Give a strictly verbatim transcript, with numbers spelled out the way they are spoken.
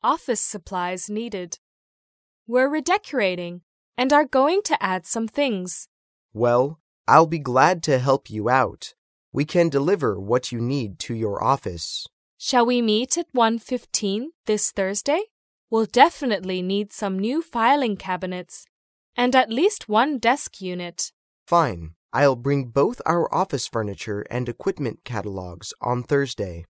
office supplies needed. We're redecorating and are going to add some things. Well, I'll be glad to help you out. We can deliver what you need to your office. Shall we meet at one fifteen this Thursday? We'll definitely need some new filing cabinets and at least one desk unit. Fine. I'll bring both our office furniture and equipment catalogs on Thursday.